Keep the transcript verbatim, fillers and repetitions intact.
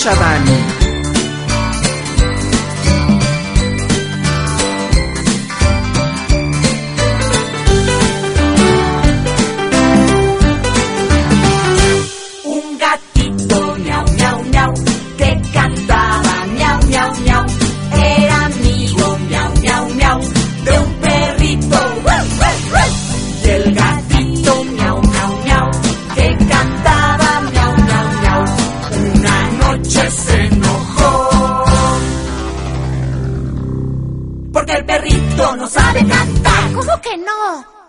escucha Dani. Un gatito miau miau miau que cantaba miau miau miau, era amigo miau miau miau de un perrito. Y el gatito miau miau miau que cantaba miau miau miau, una noche se enojó porque el perrito no sabe cantar. ¿Cómo que no?